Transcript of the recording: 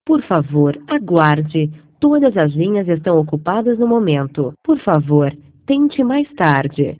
Por favor, aguarde. Todas as linhas estão ocupadas no momento. Por favor, tente mais tarde.